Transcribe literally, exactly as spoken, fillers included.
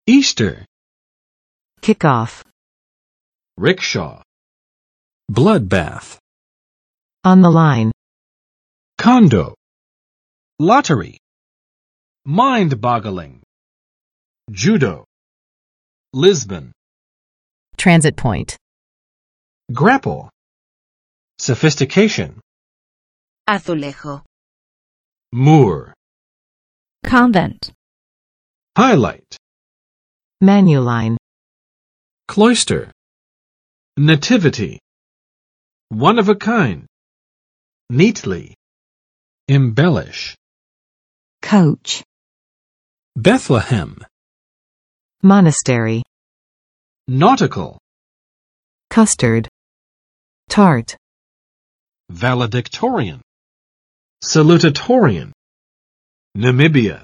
Easter. Kickoff. Rickshaw. Bloodbath. On the line. Condo. Lottery. Mind-boggling. Judo. Lisbon. Transit point. Grapple. Sophistication. Azulejo. Moor. Convent. Highlight. Manuline. Cloister. Nativity. One of a kind. Neatly. Embellish. Coach. Bethlehem. Monastery. Nautical. Custard. Tart. Valedictorian. Salutatorian. Namibia.